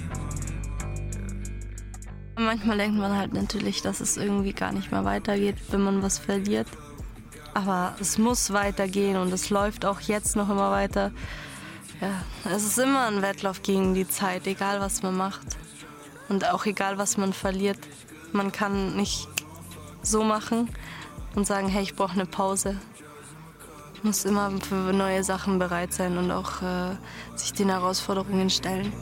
Manchmal denkt man halt natürlich, dass es irgendwie gar nicht mehr weitergeht, wenn man was verliert. Aber es muss weitergehen und es läuft auch jetzt noch immer weiter. Ja, es ist immer ein Wettlauf gegen die Zeit, egal was man macht. Und auch egal, was man verliert. Man kann nicht so machen und sagen, hey, ich brauche eine Pause. Man muss immer für neue Sachen bereit sein und auch äh, sich den Herausforderungen stellen.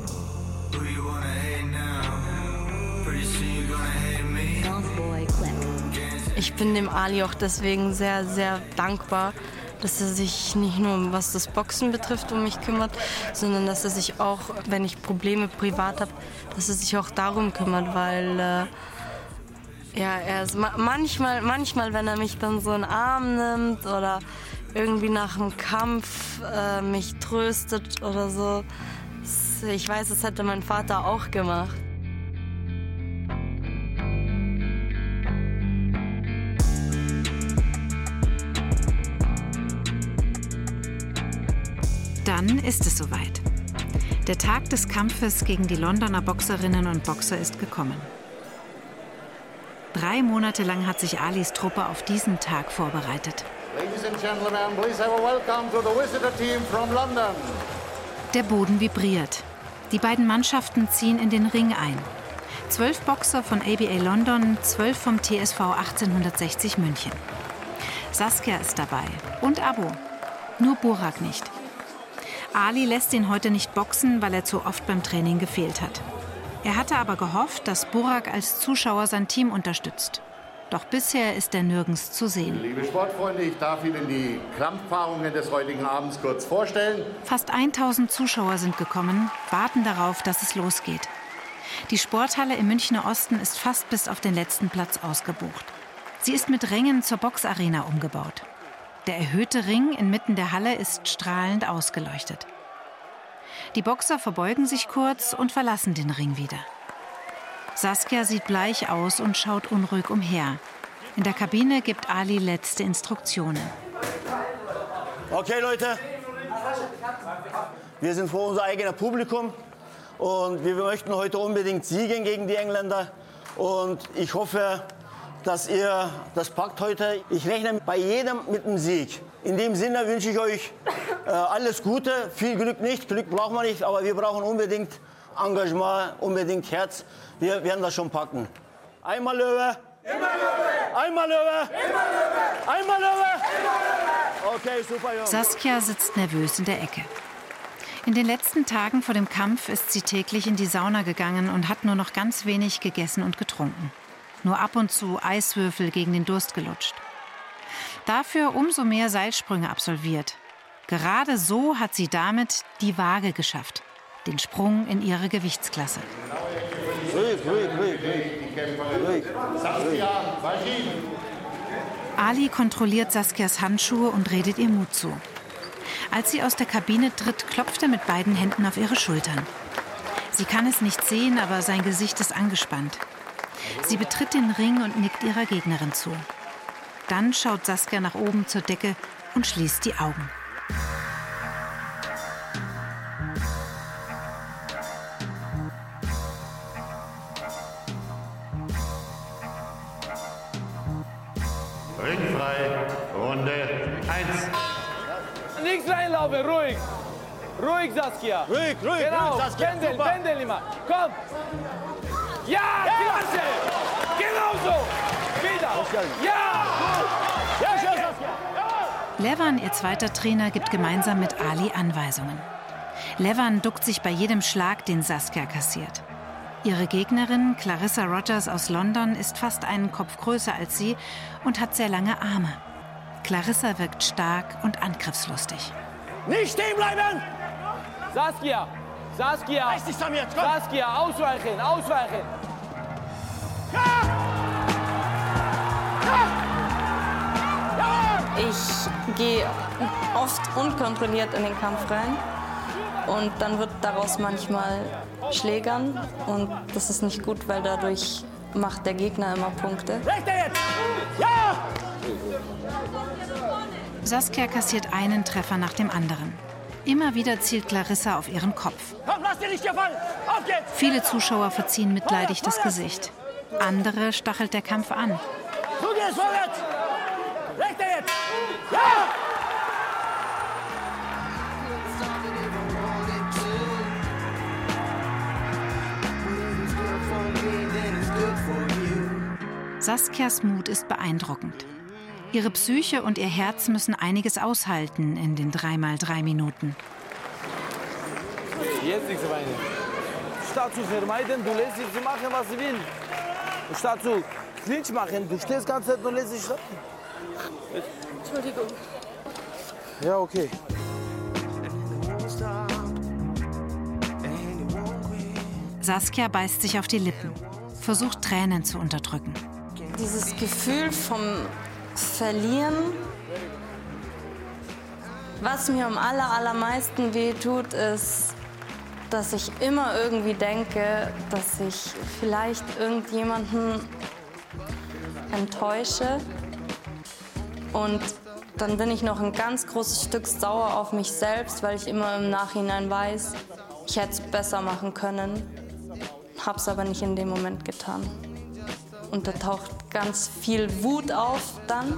Ich bin dem Ali auch deswegen sehr, sehr dankbar, dass er sich nicht nur, was das Boxen betrifft, um mich kümmert, sondern dass er sich auch, wenn ich Probleme privat habe, dass er sich auch darum kümmert, weil äh, ja, er ist manchmal, manchmal, wenn er mich dann so in den Arm nimmt oder irgendwie nach dem Kampf äh, mich tröstet oder so, ich weiß, das hätte mein Vater auch gemacht. Dann ist es soweit. Der Tag des Kampfes gegen die Londoner Boxerinnen und Boxer ist gekommen. Drei Monate lang hat sich Alis Truppe auf diesen Tag vorbereitet. Ladies and gentlemen, please have a welcome to the visitor team from London. Der Boden vibriert. Die beiden Mannschaften ziehen in den Ring ein. Zwölf Boxer von A B A London, zwölf vom T S V achtzehnhundertsechzig München. Saskia ist dabei und Abo. Nur Burak nicht. Ali lässt ihn heute nicht boxen, weil er zu oft beim Training gefehlt hat. Er hatte aber gehofft, dass Burak als Zuschauer sein Team unterstützt. Doch bisher ist er nirgends zu sehen. Liebe Sportfreunde, ich darf Ihnen die Kampfpaarungen des heutigen Abends kurz vorstellen. Fast tausend Zuschauer sind gekommen, warten darauf, dass es losgeht. Die Sporthalle im Münchner Osten ist fast bis auf den letzten Platz ausgebucht. Sie ist mit Rängen zur Boxarena umgebaut. Der erhöhte Ring inmitten der Halle ist strahlend ausgeleuchtet. Die Boxer verbeugen sich kurz und verlassen den Ring wieder. Saskia sieht bleich aus und schaut unruhig umher. In der Kabine gibt Ali letzte Instruktionen. Okay, Leute. Wir sind vor unser eigenes Publikum und wir möchten heute unbedingt siegen gegen die Engländer. Und ich hoffe, dass ihr das packt heute. Ich rechne bei jedem mit einem Sieg. In dem Sinne wünsche ich euch äh, alles Gute. Viel Glück nicht, Glück brauchen wir nicht, aber wir brauchen unbedingt Engagement, unbedingt Herz. Wir werden das schon packen. Einmal Löwe. Immer Löwe. Einmal Löwe. Immer Löwe. Einmal Löwe. Immer Löwe. Okay, super, Jungs. Saskia sitzt nervös in der Ecke. In den letzten Tagen vor dem Kampf ist sie täglich in die Sauna gegangen und hat nur noch ganz wenig gegessen und getrunken. Nur ab und zu Eiswürfel gegen den Durst gelutscht. Dafür umso mehr Seilsprünge absolviert. Gerade so hat sie damit die Waage geschafft. Den Sprung in ihre Gewichtsklasse. Ruhig, ruhig, ruhig, ruhig. Ali kontrolliert Saskias Handschuhe und redet ihr Mut zu. Als sie aus der Kabine tritt, klopft er mit beiden Händen auf ihre Schultern. Sie kann es nicht sehen, aber sein Gesicht ist angespannt. Sie betritt den Ring und nickt ihrer Gegnerin zu. Dann schaut Saskia nach oben zur Decke und schließt die Augen. Ringfrei, Runde eins. Nichts reinlaufen, ruhig. Ruhig, Saskia. Ruhig, ruhig, genau. ruhig, Saskia. Pendel, Super. Pendel immer. Komm. Ja, klasse. Genau so. Wieder. Ja. Ja, schön, Saskia. Levan, ihr zweiter Trainer, gibt gemeinsam mit Ali Anweisungen. Levan duckt sich bei jedem Schlag, den Saskia kassiert. Ihre Gegnerin, Clarissa Rogers aus London, ist fast einen Kopf größer als sie und hat sehr lange Arme. Clarissa wirkt stark und angriffslustig. Nicht stehen bleiben! Saskia. Saskia. Reiß dich zusammen jetzt, komm. Saskia, ausweichen, ausweichen. Ich gehe oft unkontrolliert in den Kampf rein und dann wird daraus manchmal Schlägern und das ist nicht gut, weil dadurch macht der Gegner immer Punkte. Rechter jetzt! Ja! Saskia kassiert einen Treffer nach dem anderen. Immer wieder zielt Clarissa auf ihren Kopf. Komm, lass dir nicht hier fallen! Auf geht's! Viele Zuschauer verziehen mitleidig das Gesicht. Andere stachelt der Kampf an. Du gehst vorwärts! Rechter jetzt! Ja! Saskias Mut ist beeindruckend. Ihre Psyche und ihr Herz müssen einiges aushalten in den drei mal drei Minuten. Jetzt nichts weinen. Statt zu vermeiden, du lässt sie machen, was sie will. Statt zu Clinch machen, du stehst die ganze Zeit und lässt sie schlafen. Entschuldigung. Ja, okay. Saskia beißt sich auf die Lippen, versucht Tränen zu unterdrücken. Dieses Gefühl vom Verlieren, was mir am aller, allermeisten wehtut, ist, dass ich immer irgendwie denke, dass ich vielleicht irgendjemanden enttäusche. Und dann bin ich noch ein ganz großes Stück sauer auf mich selbst, weil ich immer im Nachhinein weiß, ich hätte es besser machen können, hab's aber nicht in dem Moment getan. Und da taucht ganz viel Wut auf dann.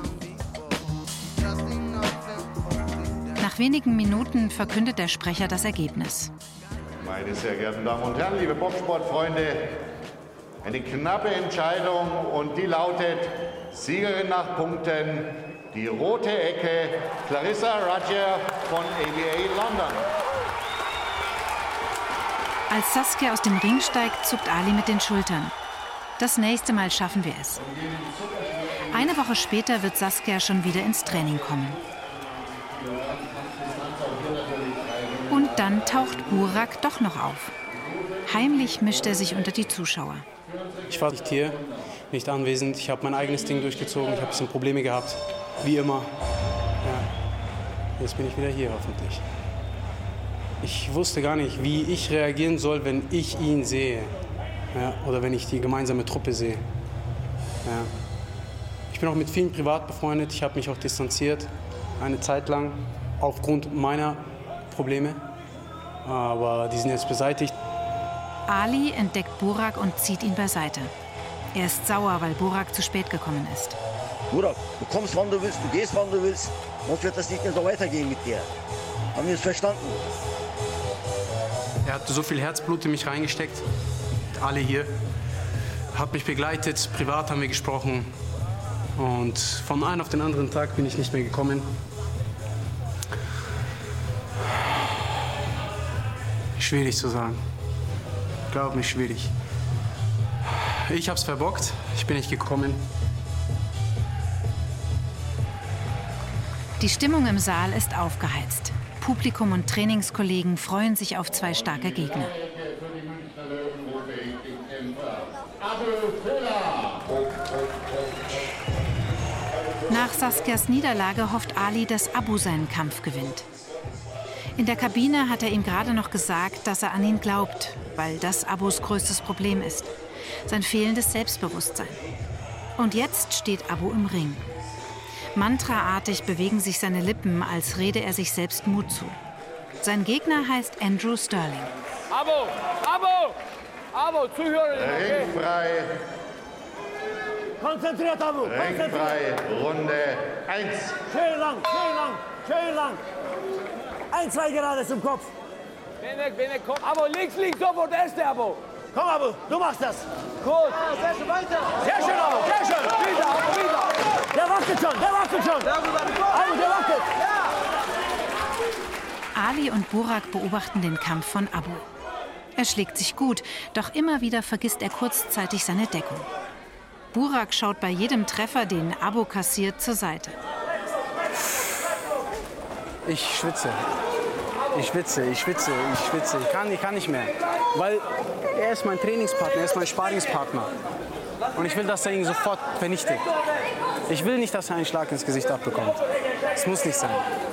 Nach wenigen Minuten verkündet der Sprecher das Ergebnis. Meine sehr geehrten Damen und Herren, liebe Boxsportfreunde, eine knappe Entscheidung und die lautet Siegerin nach Punkten, die rote Ecke, Clarissa Rogers von A B A London. Als Saskia aus dem Ring steigt, zuckt Ali mit den Schultern. Das nächste Mal schaffen wir es. Eine Woche später wird Saskia schon wieder ins Training kommen. Und dann taucht Burak doch noch auf. Heimlich mischt er sich unter die Zuschauer. Ich war nicht hier, nicht anwesend. Ich habe mein eigenes Ding durchgezogen. Ich habe ein bisschen Probleme gehabt, wie immer. Ja. Jetzt bin ich wieder hier, hoffentlich. Ich wusste gar nicht, wie ich reagieren soll, wenn ich ihn sehe. Ja, oder wenn ich die gemeinsame Truppe sehe. Ja. Ich bin auch mit vielen privat befreundet. Ich habe mich auch distanziert, eine Zeit lang, aufgrund meiner Probleme. Aber die sind jetzt beseitigt. Ali entdeckt Burak und zieht ihn beiseite. Er ist sauer, weil Burak zu spät gekommen ist. Burak, du kommst, wann du willst, du gehst, wann du willst. Sonst wird das nicht mehr so weitergehen mit dir. Haben wir es verstanden? Er hat so viel Herzblut in mich reingesteckt. Alle hier. Hat mich begleitet, privat haben wir gesprochen. Und von einem auf den anderen Tag bin ich nicht mehr gekommen. Schwierig zu sagen. Glaub mir, schwierig. Ich hab's verbockt. Ich bin nicht gekommen. Die Stimmung im Saal ist aufgeheizt. Publikum und Trainingskollegen freuen sich auf zwei starke Gegner. Nach Saskias Niederlage hofft Ali, dass Abu seinen Kampf gewinnt. In der Kabine hat er ihm gerade noch gesagt, dass er an ihn glaubt, weil das Abus größtes Problem ist. Sein fehlendes Selbstbewusstsein. Und jetzt steht Abu im Ring. Mantraartig bewegen sich seine Lippen, als rede er sich selbst Mut zu. Sein Gegner heißt Andrew Sterling. Abo! Abo! Abo, zuhören! Okay. Ringfrei. Konzentriert, Abu! Ringfrei. Runde eins. Schön lang, schön lang, schön lang. Ein, zwei gerade zum Kopf. Wenig, wenig, komm. Abo, links, links, sofort, erste, Abo. Komm, Abu, du machst das. Gut. Ja, sehr schön, weiter. Sehr schön, Abu, sehr schön. Wieder, Abo, wieder. Der wackelt schon, der wackelt schon. Abu, der wackelt. Ali und Burak beobachten den Kampf von Abu. Er schlägt sich gut, doch immer wieder vergisst er kurzzeitig seine Deckung. Burak schaut bei jedem Treffer, den Abu kassiert, zur Seite. Ich schwitze. Ich schwitze, ich schwitze, ich schwitze. Ich kann, ich kann nicht mehr. Weil er ist mein Trainingspartner, er ist mein Sparingspartner. Und ich will, dass er ihn sofort vernichtet. Ich will nicht, dass er einen Schlag ins Gesicht abbekommt. Es muss nicht sein.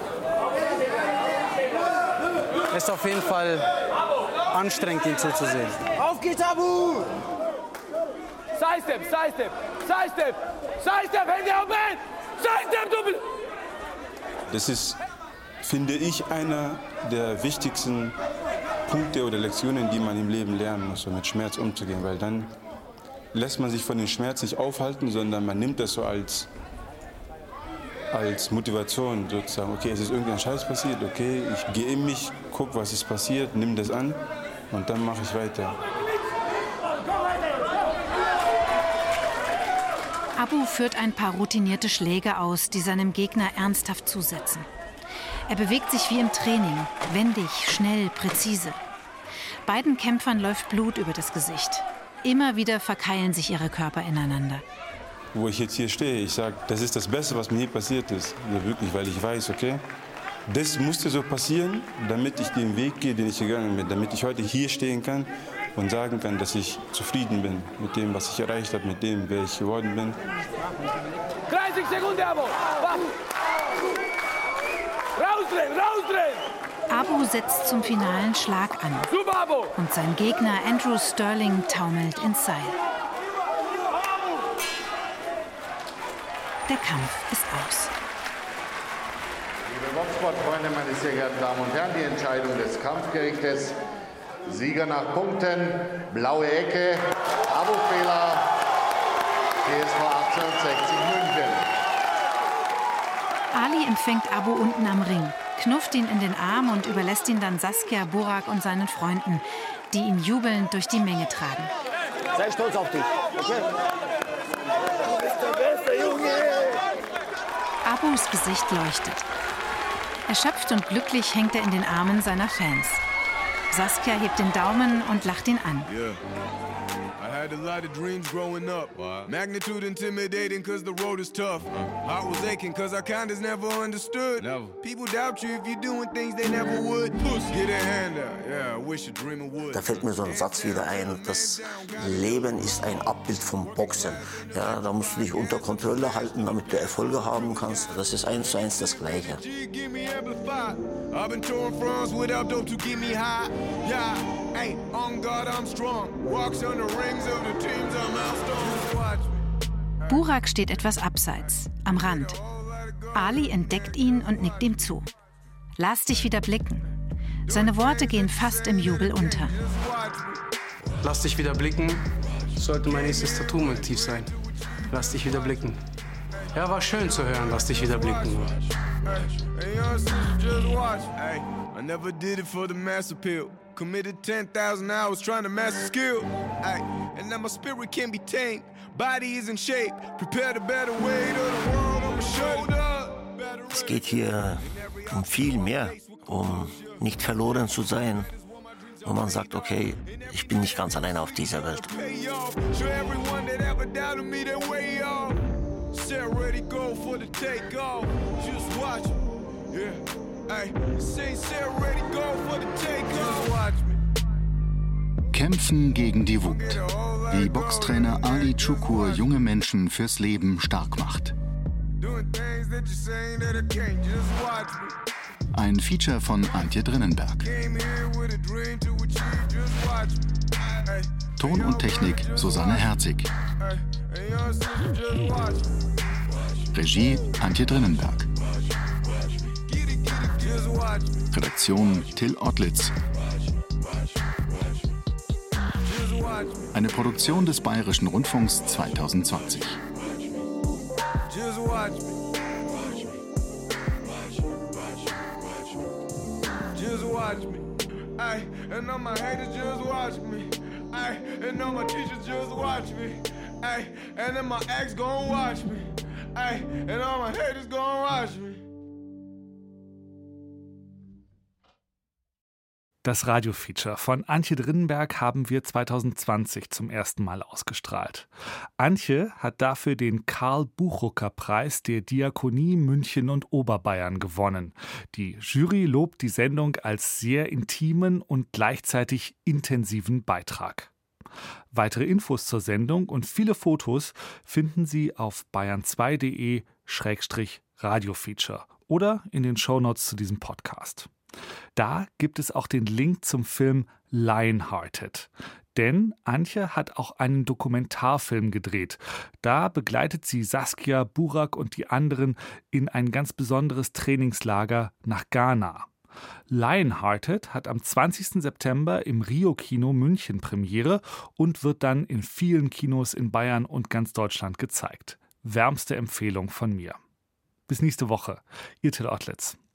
Es ist auf jeden Fall anstrengend, ihn zuzusehen. Auf geht's, Abu! Sidestep, Sidestep, Sidestep, Sidestep, Hände auf mich! Sidestep, Doppel! Das ist, finde ich, einer der wichtigsten Punkte oder Lektionen, die man im Leben lernen muss, um mit Schmerz umzugehen. Weil dann lässt man sich von dem Schmerz nicht aufhalten, sondern man nimmt das so als, als Motivation sozusagen. Okay, es ist irgendein Scheiß passiert, okay, ich gehe in mich, guck, was ist passiert, nimm das an und dann mache ich weiter. Abu führt ein paar routinierte Schläge aus, die seinem Gegner ernsthaft zusetzen. Er bewegt sich wie im Training, wendig, schnell, präzise. Beiden Kämpfern läuft Blut über das Gesicht. Immer wieder verkeilen sich ihre Körper ineinander. Wo ich jetzt hier stehe, ich sage, das ist das Beste, was mir hier passiert ist. Ja, wirklich, weil ich weiß, okay, das musste so passieren, damit ich den Weg gehe, den ich gegangen bin. Damit ich heute hier stehen kann und sagen kann, dass ich zufrieden bin mit dem, was ich erreicht habe, mit dem, wer ich geworden bin. dreißig Sekunden, Abo! Rausdrehen, rausdrehen! Abu setzt zum finalen Schlag an. Super, Abo! Und sein Gegner Andrew Sterling taumelt ins Seil. Der Kampf ist aus. Liebe Boxsportfreunde, meine sehr geehrten Damen und Herren, die Entscheidung des Kampfgerichtes. Sieger nach Punkten, blaue Ecke, Abu Fela, T S V achtzehnhundertsechzig München. Ali empfängt Abu unten am Ring, knufft ihn in den Arm und überlässt ihn dann Saskia, Burak und seinen Freunden, die ihn jubelnd durch die Menge tragen. Sei stolz auf dich. Okay? Du bist der beste Junge! Abus Gesicht leuchtet. Erschöpft und glücklich hängt er in den Armen seiner Fans. Saskia hebt den Daumen und lacht ihn an. Yeah. I had a lot of dreams growing up. Magnitude intimidating cause the road is tough. Heart was aching cause our kind is never understood. Never. People doubt you if you're doing things they never would. Get a hand out. Yeah, I wish a dreamer would. Da fällt mir so ein Satz wieder ein, das Leben ist ein Abbild vom Boxen. Ja, da musst du dich unter Kontrolle halten, damit du Erfolge haben kannst. Das ist eins zu eins das Gleiche. I've been torn from without dope to get me high. Yeah, hey, on God I'm strong. Walks on the rings of the teams I'm out. Burak steht etwas abseits, am Rand. Ali entdeckt ihn und nickt ihm zu. Lass dich wieder blicken. Seine Worte gehen fast im Jubel unter. Lass dich wieder blicken, sollte mein nächstes Tattoo-Motiv sein. Lass dich wieder blicken. Ja, war schön zu hören, lass dich wieder blicken. I never did it for the mass appeal. Committed ten thousand hours trying to master skill. Ay, and now my spirit can be tamed. Body is in shape. Prepare the better way to the world on my shoulder. Es geht hier um viel mehr, um nicht verloren zu sein, wo man sagt, okay, ich bin nicht ganz alleine auf dieser Welt. Kämpfen gegen die Wut. Wie Boxtrainer Ali Çukur junge Menschen fürs Leben stark macht. Ein Feature von Antje Drinnenberg. Ton und Technik Susanne Herzig. Regie Antje Drinnenberg. Redaktion Till Ottlitz. Eine Produktion des Bayerischen Rundfunks zweitausendzwanzig. Watch me, ay, and all my haters just watch me, ay, and all my teachers just watch me, ay, and then my ex gon' watch me, ay, and all my haters gon' watch me. Das Radiofeature von Antje Drinnenberg haben wir zweitausendzwanzig zum ersten Mal ausgestrahlt. Antje hat dafür den Karl-Buchrucker-Preis der Diakonie München und Oberbayern gewonnen. Die Jury lobt die Sendung als sehr intimen und gleichzeitig intensiven Beitrag. Weitere Infos zur Sendung und viele Fotos finden Sie auf bayern zwei punkt de Schrägstrich Radiofeature oder in den Shownotes zu diesem Podcast. Da gibt es auch den Link zum Film Lionhearted. Denn Antje hat auch einen Dokumentarfilm gedreht. Da begleitet sie Saskia, Burak und die anderen in ein ganz besonderes Trainingslager nach Ghana. Lionhearted hat am zwanzigsten September im Rio-Kino München Premiere und wird dann in vielen Kinos in Bayern und ganz Deutschland gezeigt. Wärmste Empfehlung von mir. Bis nächste Woche. Ihr Till Ottlitz.